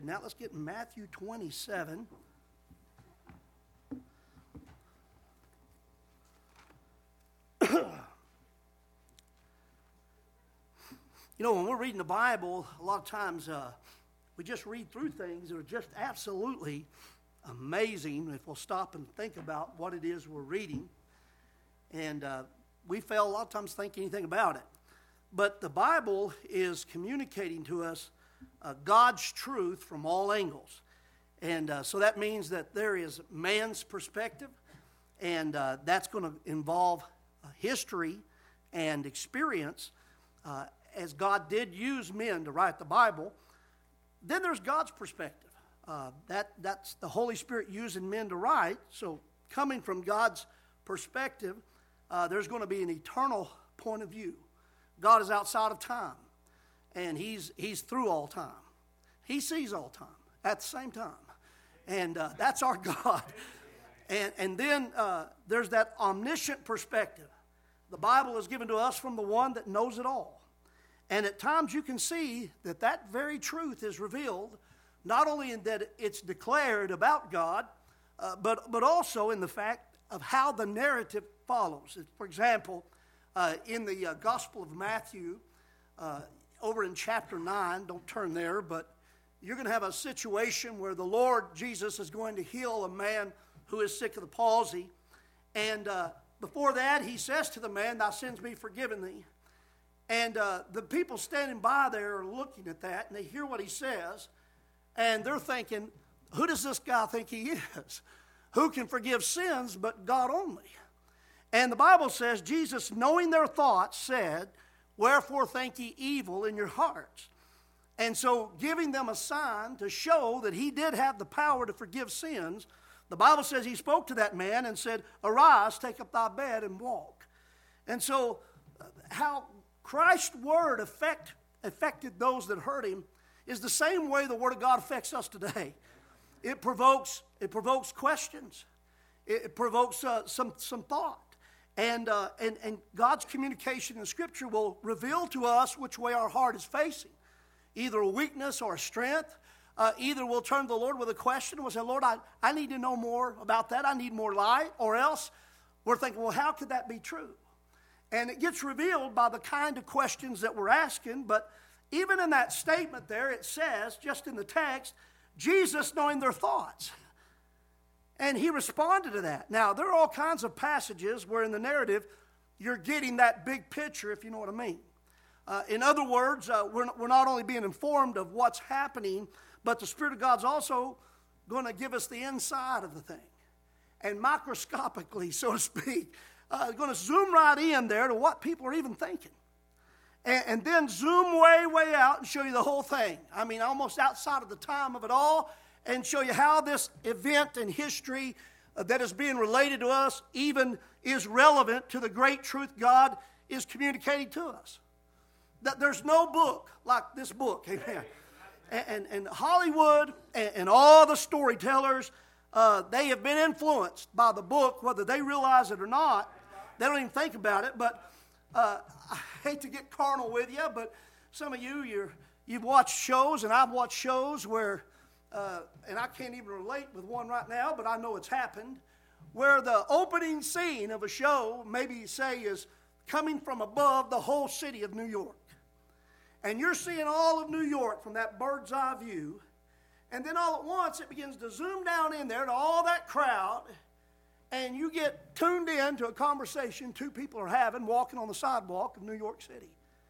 Now let's get Matthew 27. When we're reading the Bible, a lot of times we just read through things that are just absolutely amazing if we'll stop and think about what it is we're reading. And we fail a lot of times to think anything about it. But the Bible is communicating to us God's truth from all angles. And so that means that there is man's perspective, and that's going to involve history and experience, as God did use men to write the Bible. Then there's God's perspective. That's the Holy Spirit using men to write. So coming from God's perspective, there's going to be an eternal point of view. God is outside of time, and He's through all time. He sees all time at the same time, and that's our God. And then there's that omniscient perspective. The Bible is given to us from the one that knows it all. And at times you can see that very truth is revealed, not only in that it's declared about God, but also in the fact of how the narrative follows. For example, in the Gospel of Matthew, over in chapter 9, don't turn there, but you're going to have a situation where the Lord Jesus is going to heal a man who is sick of the palsy. And before that, He says to the man, "Thy sins be forgiven thee." And the people standing by there are looking at that, and they hear what He says, and they're thinking, who does this guy think he is? Who can forgive sins but God only? And the Bible says, Jesus, knowing their thoughts, said, "Wherefore think ye evil in your hearts?" And so giving them a sign to show that He did have the power to forgive sins, the Bible says He spoke to that man and said, "Arise, take up thy bed and walk." And so how Christ's word affected those that heard Him is the same way the Word of God affects us today. It provokes questions. It provokes some thought. And God's communication in Scripture will reveal to us which way our heart is facing, either a weakness or a strength. Either we'll turn to the Lord with a question and we'll say, "Lord, I need to know more about that. I need more light." Or else we're thinking, well, how could that be true? And it gets revealed by the kind of questions that we're asking. But even in that statement there, it says, just in the text, Jesus knowing their thoughts. And He responded to that. Now, there are all kinds of passages where in the narrative you're getting that big picture, if you know what I mean. In other words, we're not only being informed of what's happening, but the Spirit of God's also going to give us the inside of the thing. And microscopically, so to speak, going to zoom right in there to what people are even thinking. And then zoom way out and show you the whole thing. I mean, almost outside of the time of it all, and show you how this event in history that is being related to us even is relevant to the great truth God is communicating to us. That there's no book like this book, amen. And Hollywood and all the storytellers, they have been influenced by the book, whether they realize it or not. They don't even think about it, but I hate to get carnal with you, but some of you've watched shows, and I've watched shows where, and I can't even relate with one right now, but I know it's happened, where the opening scene of a show, maybe say, is coming from above the whole city of New York. And you're seeing all of New York from that bird's eye view, and then all at once it begins to zoom down in there to all that crowd, and you get tuned in to a conversation two people are having walking on the sidewalk of New York City.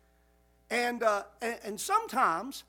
And sometimes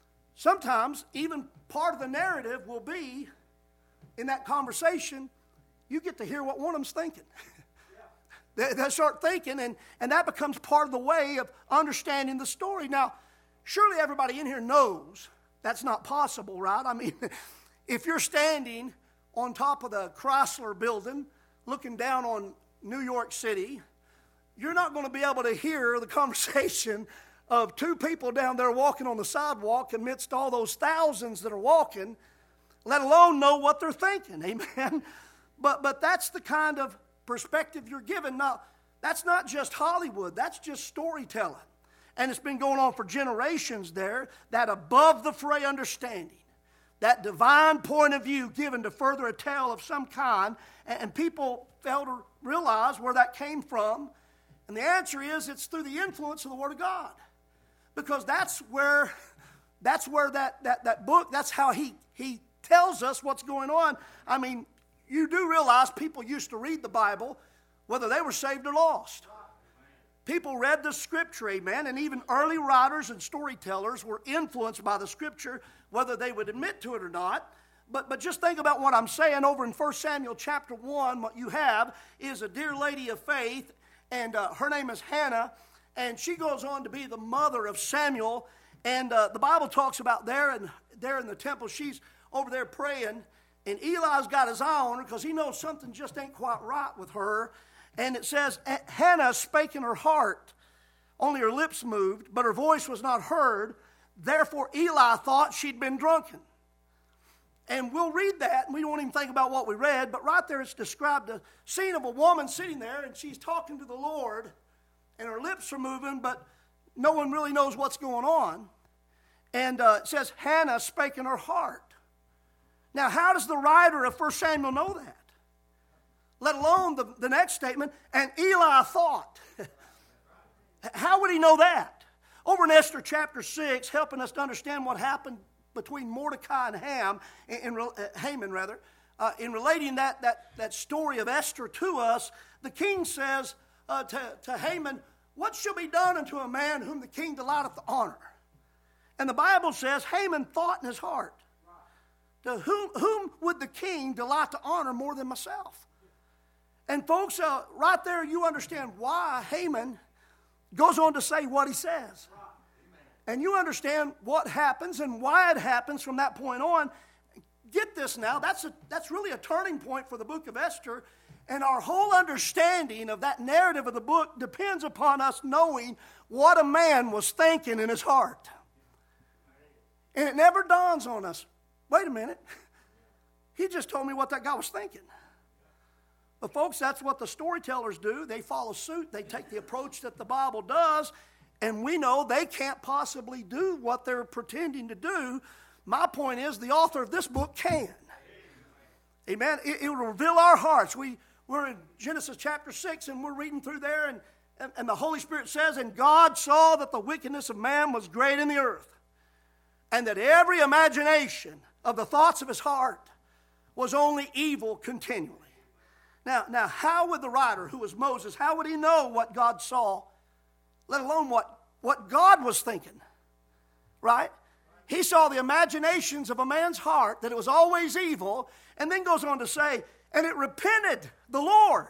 even part of the narrative will be in that conversation, you get to hear what one of them's thinking. They start thinking, and that becomes part of the way of understanding the story. Now, surely everybody in here knows that's not possible, right? I mean, if you're standing on top of the Chrysler building looking down on New York City, you're not going to be able to hear the conversation of two people down there walking on the sidewalk amidst all those thousands that are walking, let alone know what they're thinking, amen? But that's the kind of perspective you're given. Now, that's not just Hollywood, that's just storytelling. And it's been going on for generations there, that above the fray understanding. that divine point of view given to further a tale of some kind, and people fail to realize where that came from. And the answer is it's through the influence of the Word of God. Because that's where that book, that's how he tells us what's going on. I mean, you do realize people used to read the Bible whether they were saved or lost. People read the Scripture, amen, and even early writers and storytellers were influenced by the Scripture, whether they would admit to it or not. But just think about what I'm saying. Over in 1 Samuel chapter 1, what you have is a dear lady of faith, and her name is Hannah, and she goes on to be the mother of Samuel. And the Bible talks about there in the temple, she's over there praying, and Eli's got his eye on her because he knows something just ain't quite right with her. And it says, Hannah spake in her heart, only her lips moved, but her voice was not heard. Therefore Eli thought she'd been drunken. And we'll read that, and we won't even think about what we read, but right there it's described a scene of a woman sitting there, and she's talking to the Lord, and her lips are moving, but no one really knows what's going on. And it says, Hannah spake in her heart. Now, how does the writer of 1 Samuel know that? Let alone the next statement, and Eli thought. How would he know that? Over in Esther chapter 6, helping us to understand what happened between Mordecai and Haman, in relating that story of Esther to us, the king says to Haman, what shall be done unto a man whom the king delighteth to honor? And the Bible says Haman thought in his heart, to whom would the king delight to honor more than myself? And folks, right there you understand why Haman goes on to say what he says. And you understand what happens and why it happens from that point on. Get this now, that's really a turning point for the book of Esther. And our whole understanding of that narrative of the book depends upon us knowing what a man was thinking in his heart. And it never dawns on us, wait a minute, he just told me what that guy was thinking. But folks, that's what the storytellers do. They follow suit. They take the approach that the Bible does, and we know they can't possibly do what they're pretending to do. My point is the author of this book can. Amen. It will reveal our hearts. We're in Genesis chapter 6, and we're reading through there, and the Holy Spirit says, and God saw that the wickedness of man was great in the earth, and that every imagination of the thoughts of his heart was only evil continually. Now, how would the writer, who was Moses, how would he know what God saw, let alone what God was thinking, right? He saw the imaginations of a man's heart, that it was always evil, and then goes on to say, and it repented the Lord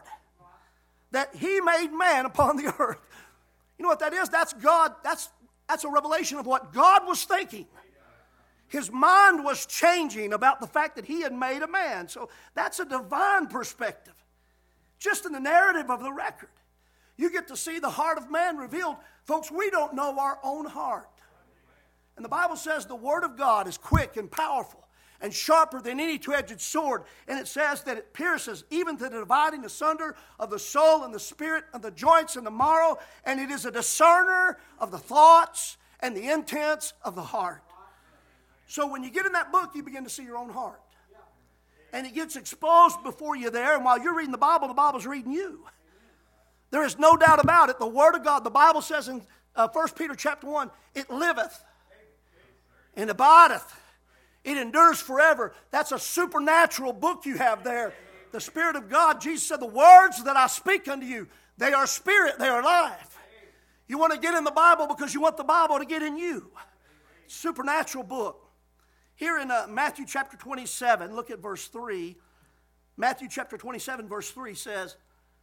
that he made man upon the earth. You know what that is? That's God. That's a revelation of what God was thinking. His mind was changing about the fact that he had made a man. So that's a divine perspective. Just in the narrative of the record, you get to see the heart of man revealed. Folks, we don't know our own heart. And the Bible says the Word of God is quick and powerful and sharper than any two-edged sword. And it says that it pierces even to the dividing asunder of the soul and the spirit, of the joints and the marrow. And it is a discerner of the thoughts and the intents of the heart. So when you get in that book, you begin to see your own heart. And it gets exposed before you there. And while you're reading the Bible's reading you. There is no doubt about it. The Word of God, the Bible says in 1 Peter chapter 1, it liveth and abideth. It endures forever. That's a supernatural book you have there. The Spirit of God, Jesus said, the words that I speak unto you, they are spirit, they are life. You want to get in the Bible because you want the Bible to get in you. Supernatural book. Here in Matthew chapter 27, look at verse 3. Matthew chapter 27, verse 3 says,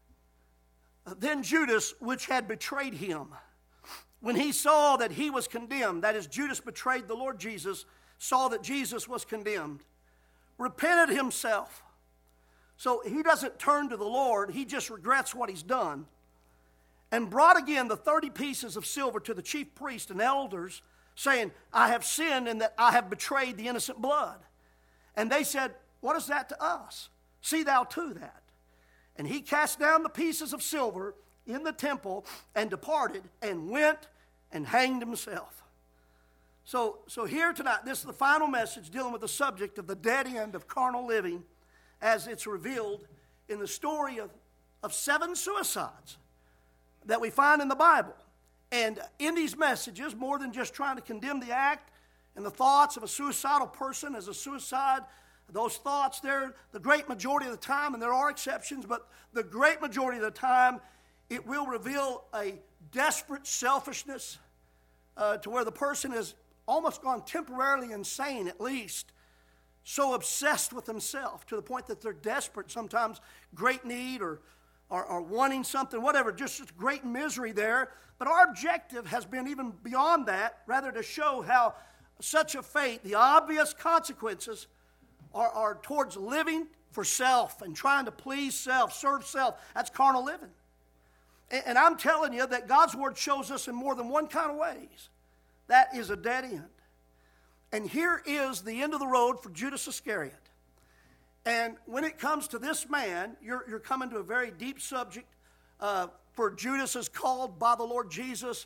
then Judas, which had betrayed him, when he saw that he was condemned, that is, Judas betrayed the Lord Jesus, saw that Jesus was condemned, repented himself. So he doesn't turn to the Lord, he just regrets what he's done, and brought again the 30 pieces of silver to the chief priests and elders, saying, I have sinned in that I have betrayed the innocent blood. And they said, what is that to us? See thou to that. And he cast down the pieces of silver in the temple and departed and went and hanged himself. So here tonight, this is the final message dealing with the subject of the dead end of carnal living as it's revealed in the story of 7 suicides that we find in the Bible. And in these messages, more than just trying to condemn the act and the thoughts of a suicidal person as a suicide, those thoughts, they're the great majority of the time, and there are exceptions, but the great majority of the time, it will reveal a desperate selfishness to where the person has almost gone temporarily insane, at least, so obsessed with himself to the point that they're desperate, sometimes great need or wanting something, whatever, just great misery there. But our objective has been even beyond that, rather to show how such a fate, the obvious consequences are towards living for self and trying to please self, serve self. That's carnal living. And I'm telling you that God's Word shows us in more than one kind of ways. That is a dead end. And here is the end of the road for Judas Iscariot. And when it comes to this man, you're coming to a very deep subject. For Judas is called by the Lord Jesus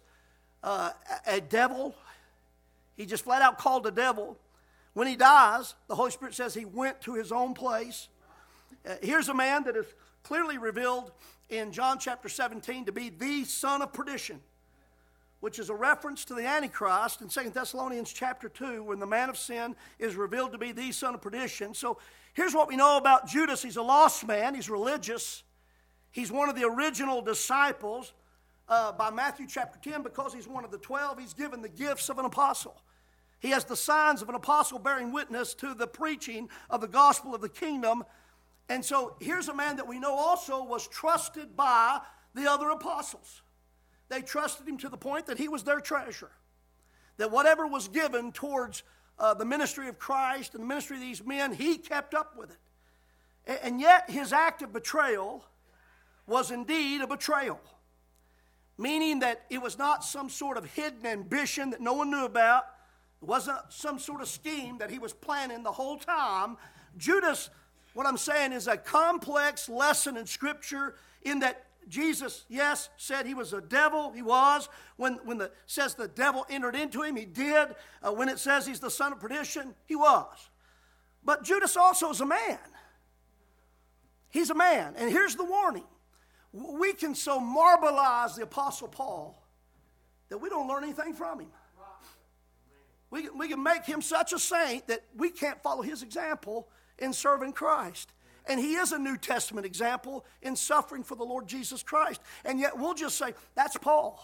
a devil. He just flat out called a devil. When he dies, the Holy Spirit says he went to his own place. Here's a man that is clearly revealed in John chapter 17 to be the son of perdition, which is a reference to the Antichrist in 2 Thessalonians chapter 2, when the man of sin is revealed to be the son of perdition. So here's what we know about Judas. He's a lost man. He's religious. He's one of the original disciples by Matthew chapter 10. Because he's one of the 12, he's given the gifts of an apostle. He has the signs of an apostle bearing witness to the preaching of the gospel of the kingdom. And so here's a man that we know also was trusted by the other apostles. They trusted him to the point that he was their treasure. That whatever was given towards the ministry of Christ and the ministry of these men, he kept up with it. And yet his act of betrayal was indeed a betrayal. Meaning that it was not some sort of hidden ambition that no one knew about. It wasn't some sort of scheme that he was planning the whole time. Judas, what I'm saying, is a complex lesson in Scripture in that Jesus, yes, said he was a devil. He was. When it says the devil entered into him, he did. When it says he's the son of perdition, he was. But Judas also is a man. He's a man. And here's the warning. We can so marbilize the Apostle Paul that we don't learn anything from him. We can make him such a saint that we can't follow his example in serving Christ. And he is a New Testament example in suffering for the Lord Jesus Christ. And yet we'll just say, that's Paul.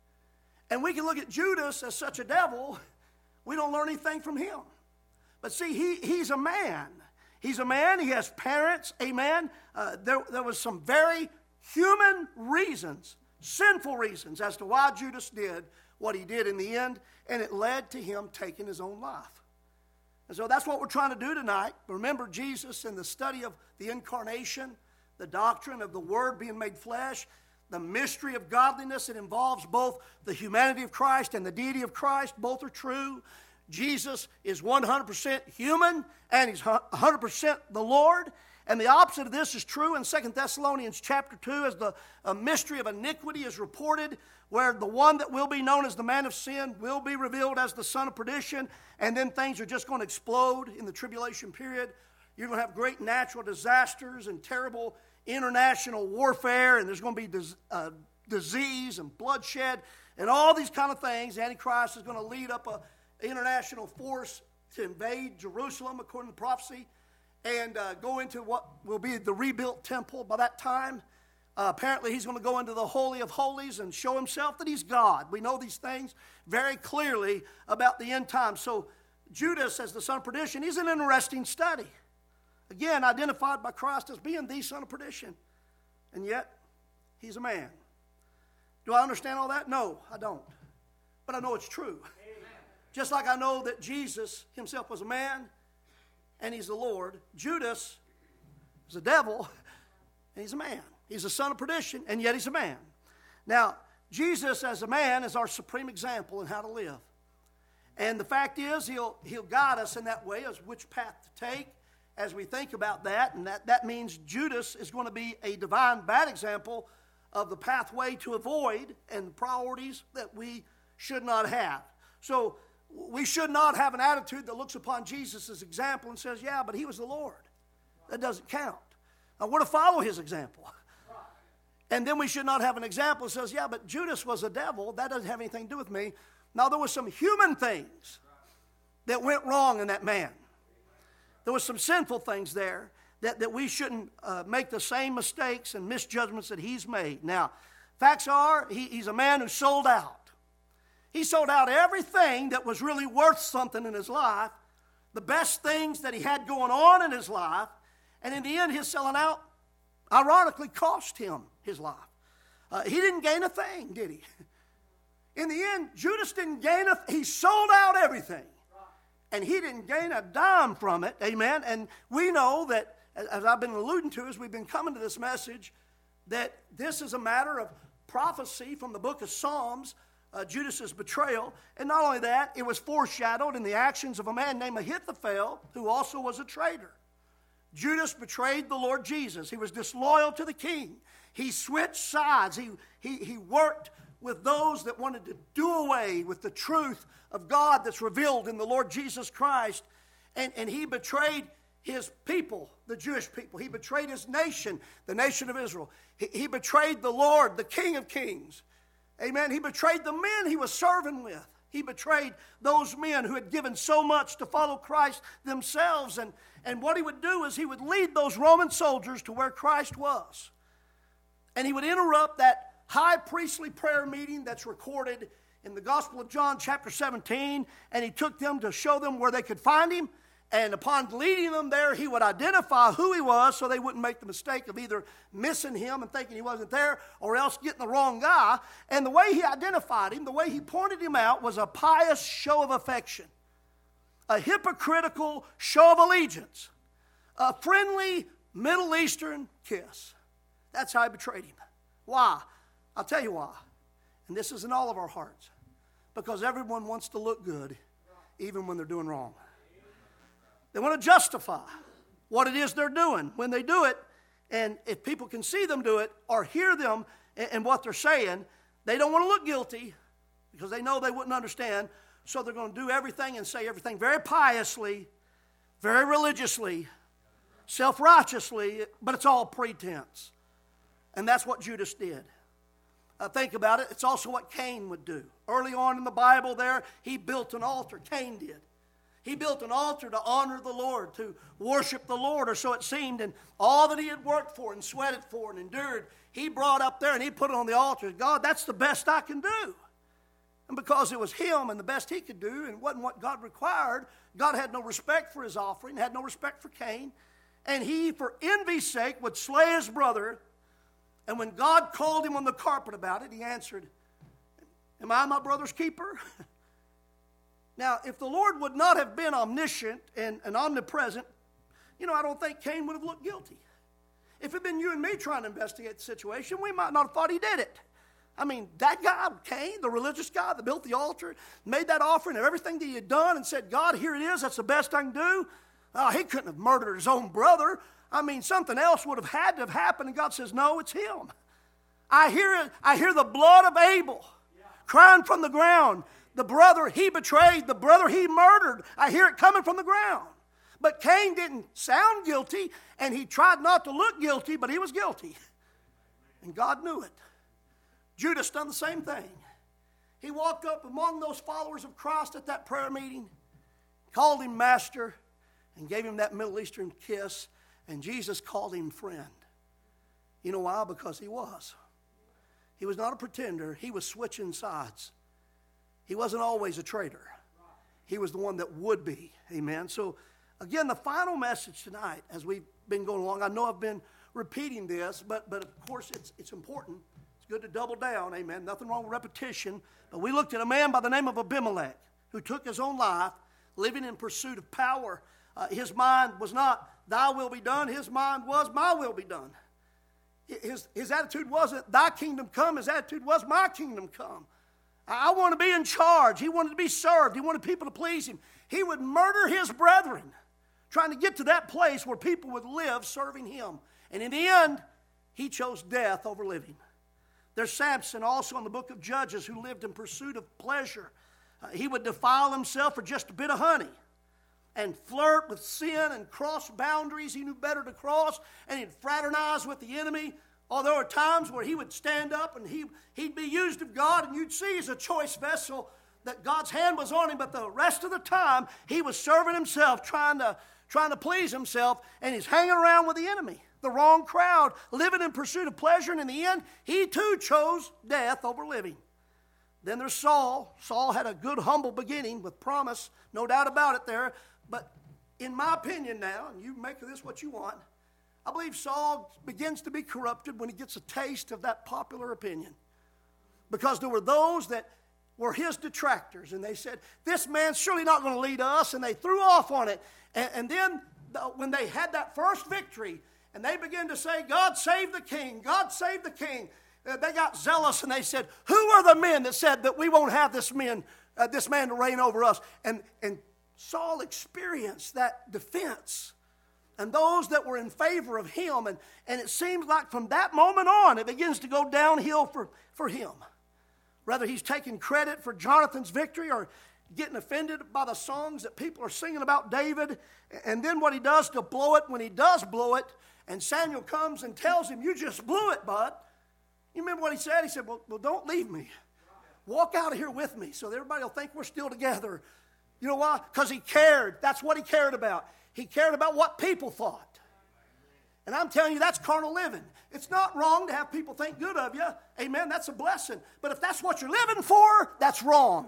And we can look at Judas as such a devil. We don't learn anything from him. But see, he's a man. He's a man. He has parents. Amen. There was some very human reasons, sinful reasons, as to why Judas did what he did in the end. And it led to him taking his own life. And so that's what we're trying to do tonight. Remember Jesus in the study of the incarnation, the doctrine of the Word being made flesh, the mystery of godliness. It involves both the humanity of Christ and the deity of Christ. Both are true. Jesus is 100% human and he's 100% the Lord. And the opposite of this is true in 2 Thessalonians chapter 2 as the mystery of iniquity is reported, where the one that will be known as the man of sin will be revealed as the son of perdition, and then things are just going to explode in the tribulation period. You're going to have great natural disasters and terrible international warfare, and there's going to be disease and bloodshed and all these kind of things. The Antichrist is going to lead up an international force to invade Jerusalem, according to prophecy, and go into what will be the rebuilt temple by that time. Apparently, he's going to go into the Holy of Holies and show himself that he's God. We know these things very clearly about the end times. So Judas, as the son of perdition, he's an interesting study. Again, identified by Christ as being the son of perdition. And yet, he's a man. Do I understand all that? No, I don't. But I know it's true. Amen. Just like I know that Jesus himself was a man and he's the Lord, Judas is a devil and he's a man. He's a son of perdition, and yet he's a man. Now, Jesus as a man is our supreme example in how to live. And the fact is, he'll guide us in that way as which path to take as we think about that. And that means Judas is going to be a divine bad example of the pathway to avoid and the priorities that we should not have. So We should not have an attitude that looks upon Jesus as example and says, yeah, but he was the Lord. That doesn't count. Now, we're to follow his example. And then we should not have an example that says, yeah, but Judas was a devil. That doesn't have anything to do with me. Now, there were some human things that went wrong in that man. There were some sinful things there that we shouldn't make the same mistakes and misjudgments that he's made. Now, facts are, he's a man who sold out. He sold out everything that was really worth something in his life, the best things that he had going on in his life, and in the end, his selling out, ironically, cost him his life. He didn't gain a thing, did he? In the end, Judas didn't gain he sold out everything. And he didn't gain a dime from it, amen? And we know that, as I've been alluding to as we've been coming to this message, that this is a matter of prophecy from the book of Psalms, Judas's betrayal. And not only that, it was foreshadowed in the actions of a man named Ahithophel, who also was a traitor. Judas betrayed the Lord Jesus. He was disloyal to the king. He switched sides. He worked with those that wanted to do away with the truth of God that's revealed in the Lord Jesus Christ. And he betrayed his people, the Jewish people. He betrayed his nation, the nation of Israel. He betrayed the Lord, the King of Kings. Amen. He betrayed the men he was serving with. He betrayed those men who had given so much to follow Christ themselves. And what he would do is he would lead those Roman soldiers to where Christ was. And he would interrupt that high priestly prayer meeting that's recorded in the Gospel of John chapter 17. And he took them to show them where they could find him. And upon leading them there, he would identify who he was so they wouldn't make the mistake of either missing him and thinking he wasn't there or else getting the wrong guy. And the way he identified him, the way he pointed him out was a pious show of affection, a hypocritical show of allegiance, a friendly Middle Eastern kiss. That's how he betrayed him. Why? I'll tell you why. And this is in all of our hearts. Because everyone wants to look good even when they're doing wrong. They want to justify what it is they're doing when they do it. And if people can see them do it or hear them and what they're saying, they don't want to look guilty because they know they wouldn't understand. So they're going to do everything and say everything very piously, very religiously, self-righteously, but it's all pretense. And that's what Judas did. Think about it. It's also what Cain would do. Early on in the Bible there, he built an altar. Cain did. He built an altar to honor the Lord, to worship the Lord, or so it seemed. And all that he had worked for and sweated for and endured, he brought up there and he put it on the altar. God, that's the best I can do. And because it was him and the best he could do and wasn't what God required, God had no respect for his offering, had no respect for Cain. And he, for envy's sake, would slay his brother. And when God called him on the carpet about it, he answered, "Am I my brother's keeper?" Now, if the Lord would not have been omniscient and omnipresent, I don't think Cain would have looked guilty. If it had been you and me trying to investigate the situation, we might not have thought he did it. I mean, that guy, Cain, the religious guy that built the altar, made that offering of everything that he had done and said, God, here it is, that's the best I can do. Oh, he couldn't have murdered his own brother. I mean, something else would have had to have happened, and God says, no, it's him. I hear the blood of Abel crying from the ground. The brother he betrayed, the brother he murdered, I hear it coming from the ground. But Cain didn't sound guilty, and he tried not to look guilty, but he was guilty. And God knew it. Judas done the same thing. He walked up among those followers of Christ at that prayer meeting, called him master, and gave him that Middle Eastern kiss, and Jesus called him friend. You know why? Because he was. He was not a pretender. He was switching sides. He wasn't always a traitor. He was the one that would be. Amen. So, again, the final message tonight, as we've been going along, I know I've been repeating this, but of course it's important. It's good to double down. Amen. Nothing wrong with repetition. But we looked at a man by the name of Abimelech who took his own life, living in pursuit of power. His mind was not, thy will be done. His mind was, my will be done. His attitude wasn't, thy kingdom come. His attitude was, my kingdom come. I want to be in charge. He wanted to be served. He wanted people to please him. He would murder his brethren, trying to get to that place where people would live serving him. And in the end, he chose death over living. There's Samson also in the book of Judges who lived in pursuit of pleasure. He would defile himself for just a bit of honey and flirt with sin and cross boundaries he knew better to cross, and he'd fraternize with the enemy. Oh, there were times where he would stand up and he'd be used of God, and you'd see he's a choice vessel, that God's hand was on him, but the rest of the time he was serving himself, trying to please himself, and he's hanging around with the enemy, the wrong crowd, living in pursuit of pleasure, and in the end, he too chose death over living. Then there's Saul. Saul had a good, humble beginning with promise, no doubt about it there. But in my opinion now, and you make of this what you want, I believe Saul begins to be corrupted when he gets a taste of that popular opinion. Because there were those that were his detractors, and they said, this man's surely not going to lead us, and they threw off on it. And then when they had that first victory, and they began to say, God save the king, God save the king, they got zealous, and they said, who are the men that said that we won't have this man to reign over us? And Saul experienced that defense, and those that were in favor of him, and it seems like from that moment on, it begins to go downhill for him. Whether he's taking credit for Jonathan's victory or getting offended by the songs that people are singing about David, and then what he does to blow it when he does blow it, and Samuel comes and tells him, you just blew it, bud. You remember what he said? He said, well, don't leave me. Walk out of here with me so that everybody will think we're still together. You know why? Because he cared. That's what he cared about. He cared about what people thought. And I'm telling you, that's carnal living. It's not wrong to have people think good of you. Amen. That's a blessing. But if that's what you're living for, that's wrong.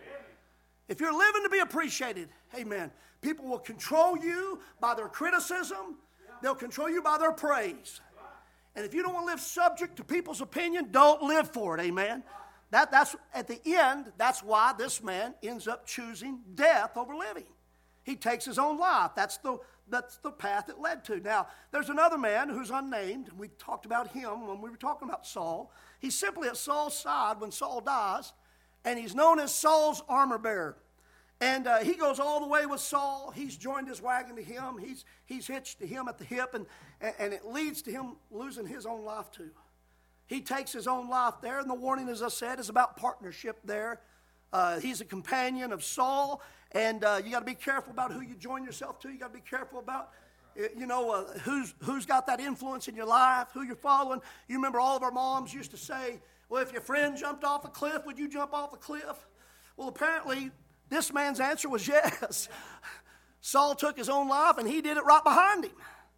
If you're living to be appreciated, amen, people will control you by their criticism. They'll control you by their praise. And if you don't want to live subject to people's opinion, don't live for it, amen. That's at the end, that's why this man ends up choosing death over living. He takes his own life. That's the path it led to. Now, there's another man who's unnamed. We talked about him when we were talking about Saul. He's simply at Saul's side when Saul dies, and he's known as Saul's armor bearer. And he goes all the way with Saul. He's joined his wagon to him. He's hitched to him at the hip, and it leads to him losing his own life too. He takes his own life there, and the warning, as I said, is about partnership there. He's a companion of Saul, and you got to be careful about who you join yourself to. You got to be careful about, who's got that influence in your life, who you're following. You remember all of our moms used to say, well, if your friend jumped off a cliff, would you jump off a cliff? Well, apparently, this man's answer was yes. Saul took his own life, and he did it right behind him.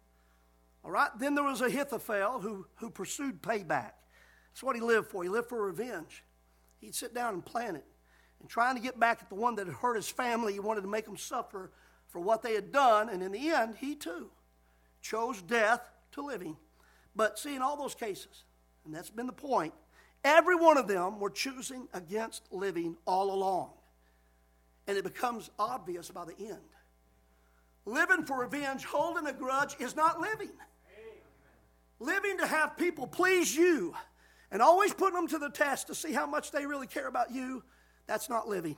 All right? Then there was Ahithophel who pursued payback. That's what he lived for. He lived for revenge. He'd sit down and plan it. And trying to get back at the one that had hurt his family, he wanted to make them suffer for what they had done. And in the end, he too chose death to living. But see, in all those cases, and that's been the point, every one of them were choosing against living all along. And it becomes obvious by the end. Living for revenge, holding a grudge, is not living. Living to have people please you and always putting them to the test to see how much they really care about you, that's not living.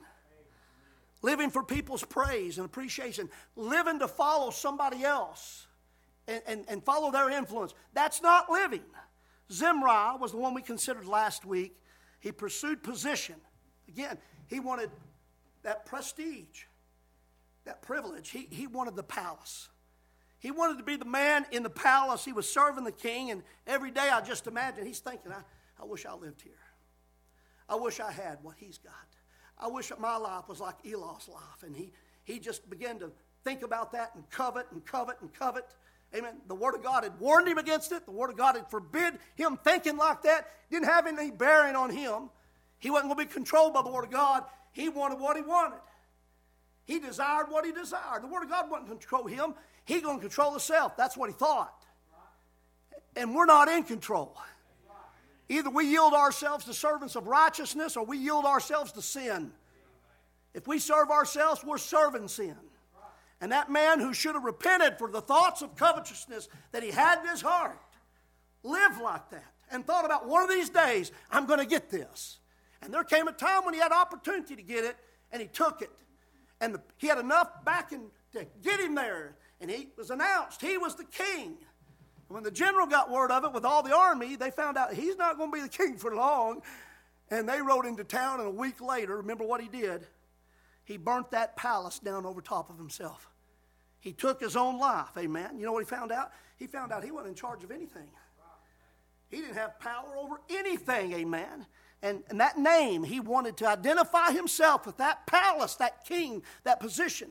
Living for people's praise and appreciation. Living to follow somebody else and follow their influence, that's not living. Zimri was the one we considered last week. He pursued position. Again, he wanted that prestige, that privilege. He wanted the palace. He wanted to be the man in the palace. He was serving the king, and every day I just imagine he's thinking, I wish I lived here. I wish I had what he's got. I wish that my life was like Elah's life. And he just began to think about that and covet and covet and covet. Amen. The Word of God had warned him against it. The Word of God had forbid him thinking like that. Didn't have any bearing on him. He wasn't going to be controlled by the Word of God. He wanted what he wanted. He desired what he desired. The Word of God wasn't going to control him. He's going to control himself. That's what he thought. And we're not in control. Either we yield ourselves to servants of righteousness or we yield ourselves to sin. If we serve ourselves, we're serving sin. And that man who should have repented for the thoughts of covetousness that he had in his heart lived like that and thought about one of these days, I'm going to get this. And there came a time when he had opportunity to get it, and he took it. And he had enough backing to get him there. And he was announced he was the king. When the general got word of it with all the army, they found out he's not going to be the king for long. And they rode into town, and a week later, remember what he did? he burnt that palace down over top of himself. He took his own life, amen. You know what he found out? He found out he wasn't in charge of anything. He didn't have power over anything, amen. And that name, he wanted to identify himself with that palace, that king, that position.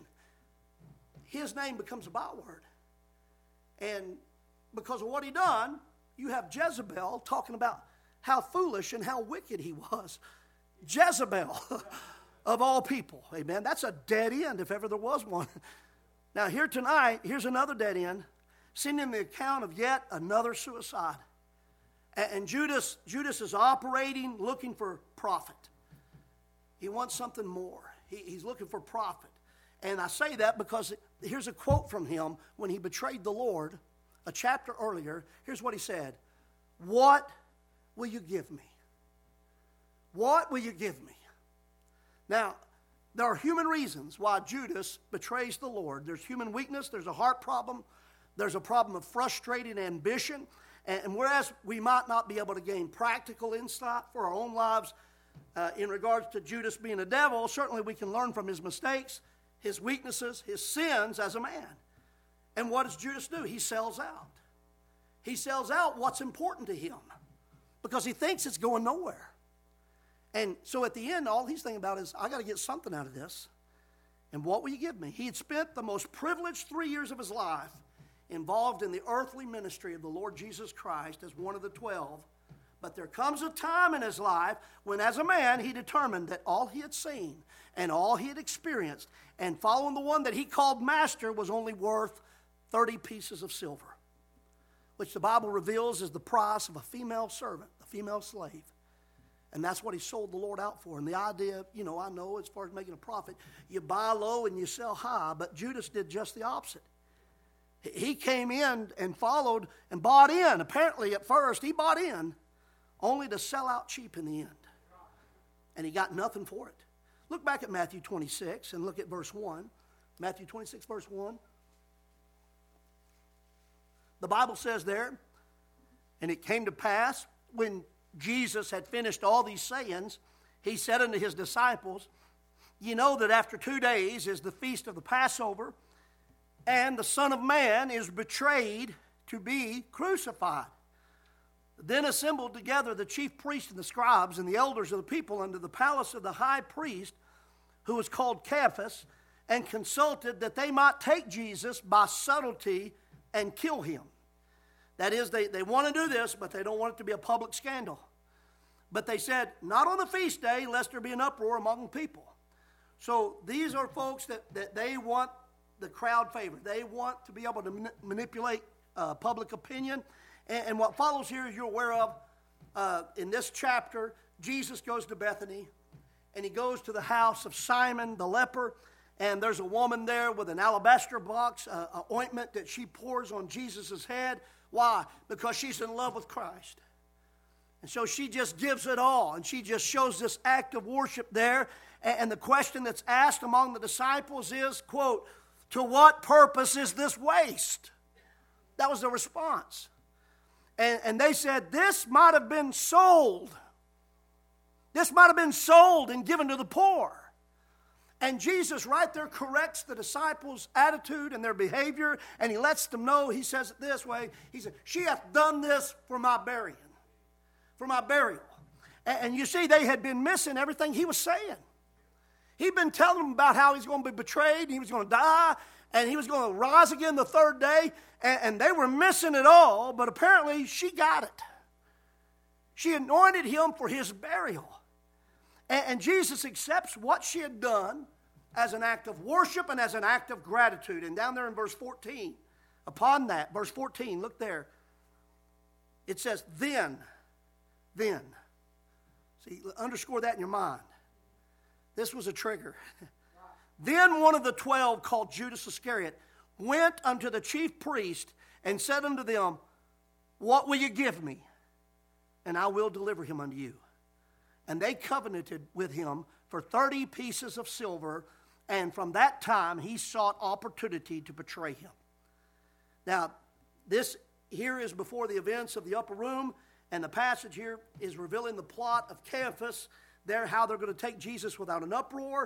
His name becomes a byword. And because of what he done, you have Jezebel talking about how foolish and how wicked he was. Jezebel, of all people, amen. That's a dead end if ever there was one. Now here tonight, here's another dead end, seen in the account of yet another suicide. And Judas is operating, looking for profit. He wants something more. He's looking for profit. And I say that because here's a quote from him when he betrayed the Lord, a chapter earlier. Here's what he said. What will you give me? What will you give me? Now, there are human reasons why Judas betrays the Lord. There's human weakness. There's a heart problem. There's a problem of frustrated ambition. And whereas we might not be able to gain practical insight for our own lives in regards to Judas being a devil, certainly we can learn from his mistakes, his weaknesses, his sins as a man. And what does Judas do? He sells out. He sells out what's important to him because he thinks it's going nowhere. And so at the end, all he's thinking about is, I got to get something out of this. And what will you give me? He had spent the most privileged 3 years of his life involved in the earthly ministry of the Lord Jesus Christ as one of the 12. But there comes a time in his life when, as a man, he determined that all he had seen and all he had experienced and following the one that he called master was only worth 30 pieces of silver, which the Bible reveals is the price of a female servant, a female slave. And that's what he sold the Lord out for. And the idea, I know as far as making a profit, you buy low and you sell high, but Judas did just the opposite. He came in and followed and bought in. Apparently, at first, he bought in only to sell out cheap in the end. And he got nothing for it. Look back at Matthew 26 and look at verse 1. Matthew 26, verse 1. The Bible says there, and it came to pass when Jesus had finished all these sayings, he said unto his disciples, ye know that after 2 days is the feast of the Passover, and the Son of Man is betrayed to be crucified. Then assembled together the chief priests and the scribes and the elders of the people unto the palace of the high priest, who was called Caiaphas, and consulted that they might take Jesus by subtlety and kill him. That is, they want to do this, but they don't want it to be a public scandal. But they said, not on the feast day, lest there be an uproar among the people. So these are folks that they want the crowd favor. They want to be able to manipulate public opinion. And what follows here, as you're aware of, in this chapter, Jesus goes to Bethany, and he goes to the house of Simon the leper, and there's a woman there with an alabaster box, an ointment that she pours on Jesus' head. Why? Because she's in love with Christ. And so she just gives it all, and she just shows this act of worship there. And the question that's asked among the disciples is, quote, to what purpose is this waste? That was the response. And they said, this might have been sold. This might have been sold and given to the poor. And Jesus right there corrects the disciples' attitude and their behavior, and he lets them know, he says it this way, he said, she hath done this for my burying, for my burial. And you see, they had been missing everything he was saying. He'd been telling them about how he's going to be betrayed, and he was going to die, and he was going to rise again the third day, and they were missing it all, but apparently she got it. She anointed him for his burial. And Jesus accepts what she had done as an act of worship and as an act of gratitude. And down there in verse 14, upon that, verse 14, look there. It says, then. See, underscore that in your mind. This was a trigger. Then one of the 12, called Judas Iscariot, went unto the chief priest and said unto them, what will you give me? And I will deliver him unto you. And they covenanted with him for 30 pieces of silver, and from that time he sought opportunity to betray him. Now, this here is before the events of the upper room, and the passage here is revealing the plot of Caiaphas, there how they're going to take Jesus without an uproar,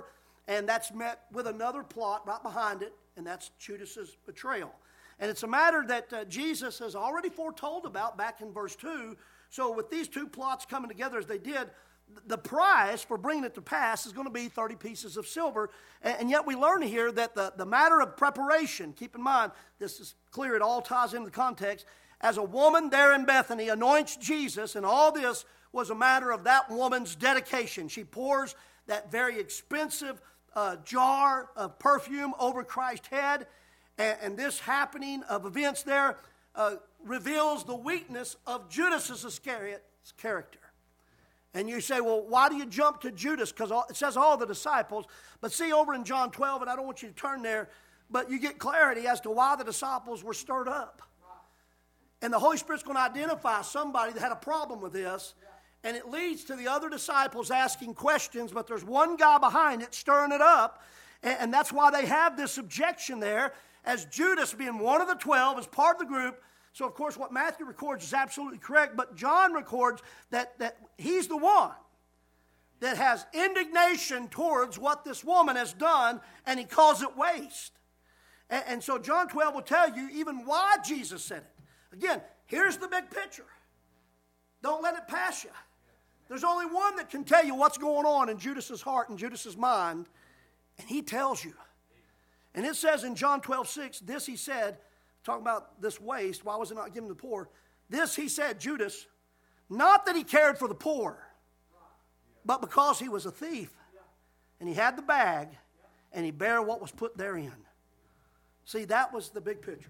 And that's met with another plot right behind it, and that's Judas's betrayal. And it's a matter that Jesus has already foretold about back in verse 2. So with these two plots coming together as they did, the price for bringing it to pass is going to be 30 pieces of silver. And yet we learn here that the matter of preparation, keep in mind, this is clear, it all ties into the context. As a woman there in Bethany anoints Jesus, and all this was a matter of that woman's dedication. She pours that very expensive jar of perfume over Christ's head. And this happening of events there reveals the weakness of Judas Iscariot's character. And you say, well, why do you jump to Judas? Because it says all the disciples. But see over in John 12, and I don't want you to turn there, but you get clarity as to why the disciples were stirred up. And the Holy Spirit's going to identify somebody that had a problem with this. And it leads to the other disciples asking questions, but there's one guy behind it stirring it up. And that's why they have this objection there, as Judas being one of the 12, as part of the group. So, of course, what Matthew records is absolutely correct, but John records that he's the one that has indignation towards what this woman has done, and he calls it waste. And so John 12 will tell you even why Jesus said it. Again, here's the big picture. Don't let it pass you. There's only one that can tell you what's going on in Judas's heart and Judas's mind, and he tells you. And it says in John 12:6, this he said, talking about this waste, why was it not given to the poor? This he said, Judas, not that he cared for the poor, but because he was a thief. And he had the bag, and he bare what was put therein. See, that was the big picture.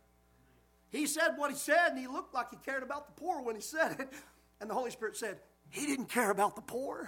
He said what he said, and he looked like he cared about the poor when he said it. And the Holy Spirit said, he didn't care about the poor.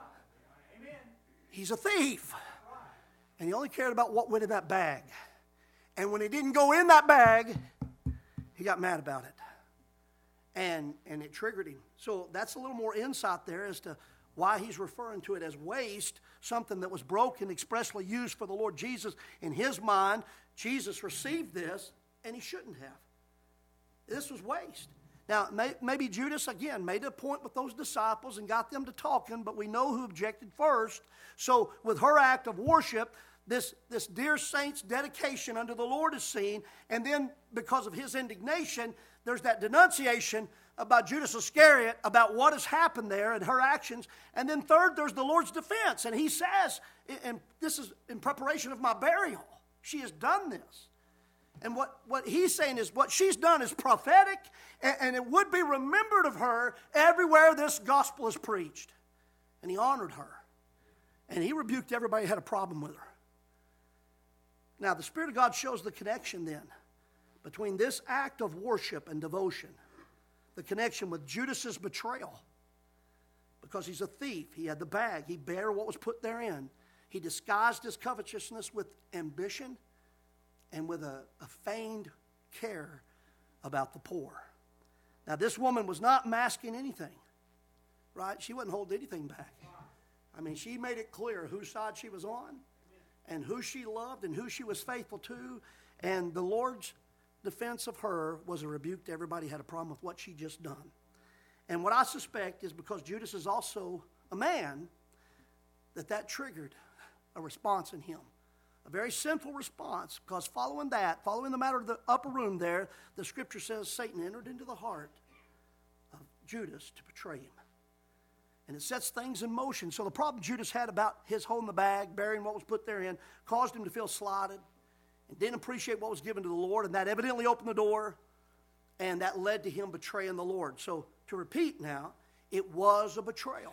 He's a thief. And he only cared about what went in that bag. And when it didn't go in that bag, he got mad about it. And it triggered him. So that's a little more insight there as to why he's referring to it as waste, something that was broken, expressly used for the Lord Jesus. In his mind, Jesus received this, and he shouldn't have. This was waste. Now, maybe Judas, again, made a point with those disciples and got them to talking, but we know who objected first. So with her act of worship, this dear saint's dedication unto the Lord is seen, and then because of his indignation, there's that denunciation about Judas Iscariot, about what has happened there and her actions. And then third, there's the Lord's defense, and he says, and this is in preparation of my burial. She has done this. And what he's saying is what she's done is prophetic, and it would be remembered of her everywhere this gospel is preached. And he honored her. And he rebuked everybody who had a problem with her. Now, the Spirit of God shows the connection then between this act of worship and devotion, the connection with Judas's betrayal. Because he's a thief. He had the bag. He bare what was put therein. He disguised his covetousness with ambition and with a feigned care about the poor. Now, this woman was not masking anything, right? She wasn't holding anything back. I mean, she made it clear whose side she was on and who she loved and who she was faithful to. And the Lord's defense of her was a rebuke to everybody who had a problem with what she just done. And what I suspect is because Judas is also a man, that triggered a response in him. A very sinful response, because following the matter of the upper room there, the scripture says Satan entered into the heart of Judas to betray him. And it sets things in motion. So the problem Judas had about his holding the bag, burying what was put therein, caused him to feel slighted and didn't appreciate what was given to the Lord, and that evidently opened the door, and that led to him betraying the Lord. So to repeat now, it was a betrayal.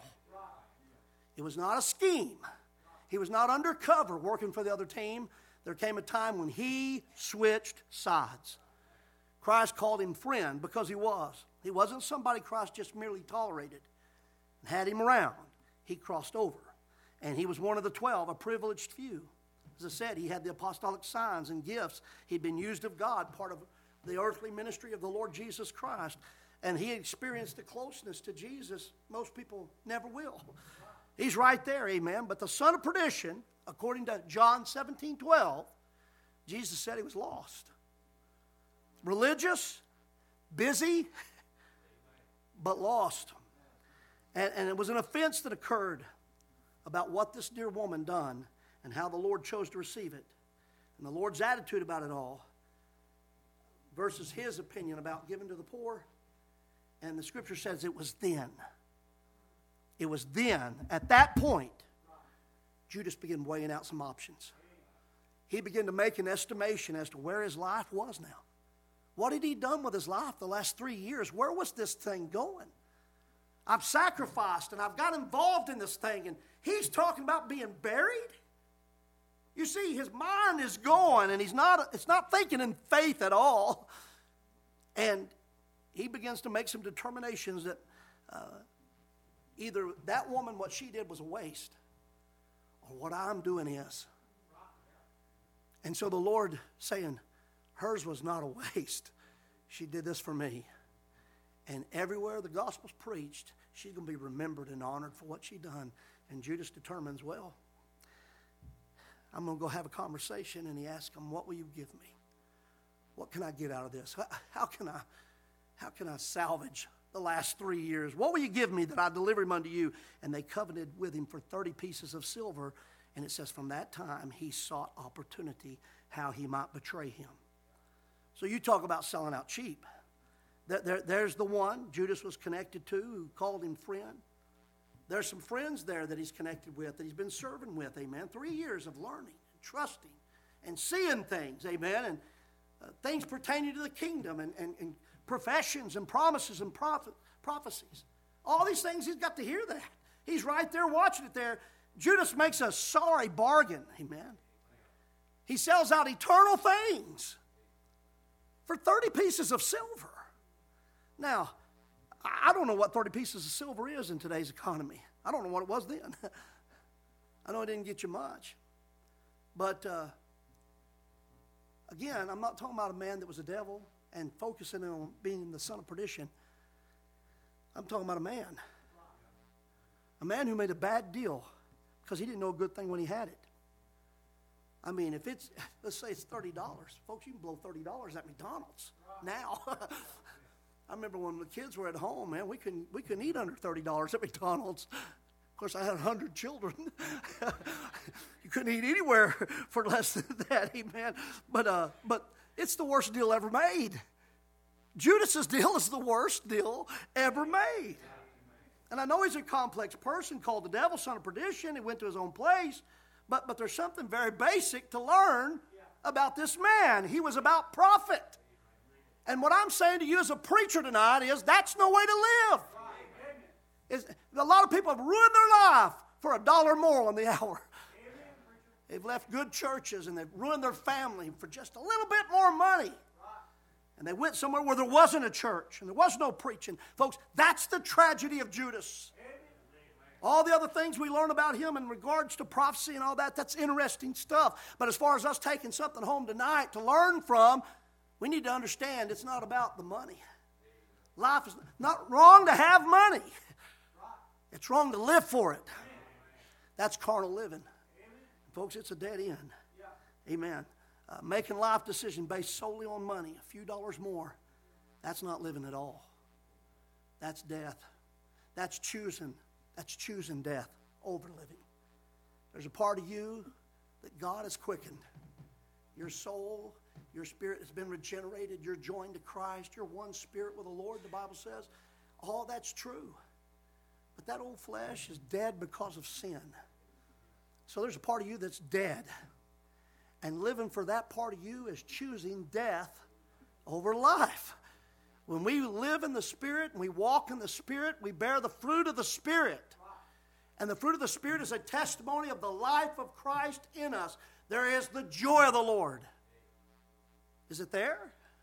It was not a scheme. He was not undercover working for the other team. There came a time when he switched sides. Christ called him friend because he was. He wasn't somebody Christ just merely tolerated and had him around. He crossed over. And he was one of the 12, a privileged few. As I said, he had the apostolic signs and gifts. He'd been used of God, part of the earthly ministry of the Lord Jesus Christ. And he experienced a closeness to Jesus most people never will. He's right there, amen. But the son of perdition, according to John 17:12, Jesus said he was lost. Religious, busy, but lost. And it was an offense that occurred about what this dear woman done. and how the Lord chose to receive it, and the Lord's attitude about it all, versus his opinion about giving to the poor. And the scripture says it was then. It was then, at that point, Judas began weighing out some options. He began to make an estimation as to where his life was now. What had he done with his life the last 3 years? Where was this thing going? I've sacrificed and I've got involved in this thing, and he's talking about being buried. You see, his mind is going, and it's not thinking in faith at all. And he begins to make some determinations that either that woman, what she did was a waste, or what I'm doing is. And so the Lord saying, hers was not a waste. She did this for me. And everywhere the gospel's preached, she's going to be remembered and honored for what she done. And Judas determines, well, I'm going to go have a conversation. And he asks him, what will you give me? What can I get out of this? How can I salvage the last 3 years? What will you give me that I deliver him unto you? And they covenanted with him for 30 pieces of silver. And it says from that time he sought opportunity how he might betray him. So you talk about selling out cheap. There's the one Judas was connected to who called him friend. There's some friends there that he's connected with, that he's been serving with, amen. 3 years of learning and trusting and seeing things, amen. And things pertaining to the kingdom and professions and promises and prophecies. All these things, he's got to hear that. He's right there watching it there. Judas makes a sorry bargain, amen. He sells out eternal things for 30 pieces of silver. Now, I don't know what 30 pieces of silver is in today's economy. I don't know what it was then. I know it didn't get you much. But, again, I'm not talking about a man that was a devil and focusing on being the son of perdition. I'm talking about a man who made a bad deal because he didn't know a good thing when he had it. I mean, if it's, let's say it's $30. Folks, you can blow $30 at McDonald's now. I remember when the kids were at home, man, we couldn't eat under $30 at McDonald's. Of course, I had 100 children. You couldn't eat anywhere for less than that, amen. But it's the worst deal ever made. Judas's deal is the worst deal ever made. And I know he's a complex person called the devil, son of perdition. He went to his own place. But there's something very basic to learn about this man. He was about profit. And what I'm saying to you as a preacher tonight is that's no way to live. A lot of people have ruined their life for $1 more on the hour. They've left good churches and they've ruined their family for just a little bit more money. And they went somewhere where there wasn't a church and there was no preaching. Folks, that's the tragedy of Judas. All the other things we learn about him in regards to prophecy and all that, that's interesting stuff. But as far as us taking something home tonight to learn from, we need to understand it's not about the money. Life is not wrong to have money. It's wrong to live for it. That's carnal living. Folks, it's a dead end. Amen. Making life decisions based solely on money, a few dollars more, that's not living at all. That's death. That's choosing death over living. There's a part of you that God has quickened. Your soul, your spirit has been regenerated. You're joined to Christ. You're one spirit with the Lord, the Bible says. All that's true. But that old flesh is dead because of sin. So there's a part of you that's dead. And living for that part of you is choosing death over life. When we live in the Spirit and we walk in the Spirit, we bear the fruit of the Spirit. And the fruit of the Spirit is a testimony of the life of Christ in us. There is the joy of the Lord. Is it there?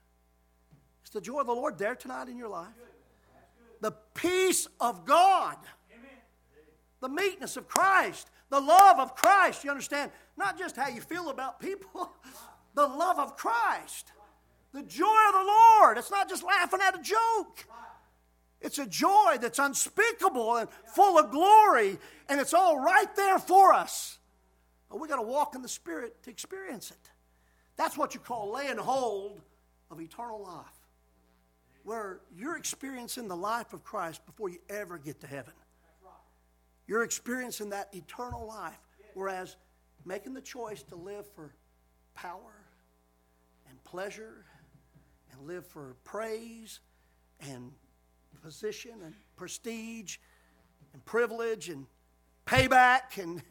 Is the joy of the Lord there tonight in your life? The peace of God. The meekness of Christ. The love of Christ. You understand? Not just how you feel about people. The love of Christ. The joy of the Lord. It's not just laughing at a joke. It's a joy that's unspeakable and full of glory. And it's all right there for us. But we got to walk in the Spirit to experience it. That's what you call laying hold of eternal life. Where you're experiencing the life of Christ before you ever get to heaven. You're experiencing that eternal life. Whereas making the choice to live for power and pleasure and live for praise and position and prestige and privilege and payback and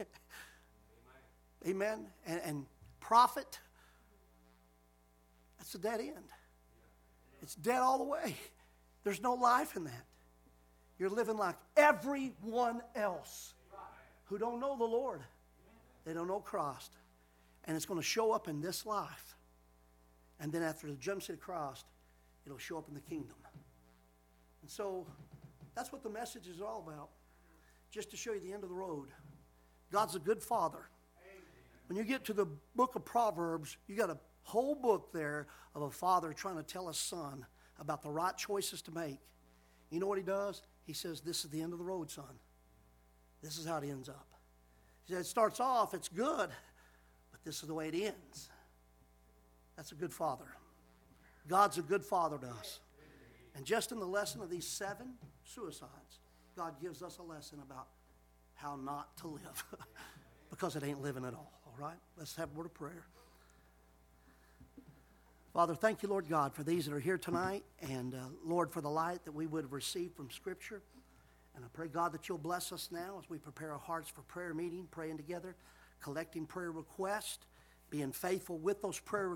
amen, and profit, that's a dead end. It's dead all the way. There's no life in that. You're living like everyone else who don't know the Lord. They don't know Christ. And it's going to show up in this life. And then after the judgment seat of Christ, it'll show up in the kingdom. And so that's what the message is all about. Just to show you the end of the road. God's a good father. When you get to the book of Proverbs, you got a whole book there of a father trying to tell his son about the right choices to make. You know what he does? He says, this is the end of the road, son. This is how it ends up. He said, it starts off, it's good, but this is the way it ends. That's a good father. God's a good father to us. And just in the lesson of these 7 suicides, God gives us a lesson about how not to live because it ain't living at all right? Let's have a word of prayer. Father, thank you, Lord God, for these that are here tonight, and Lord, for the light that we would have received from Scripture. And I pray, God, that you'll bless us now as we prepare our hearts for prayer meeting, praying together, collecting prayer requests, being faithful with those prayer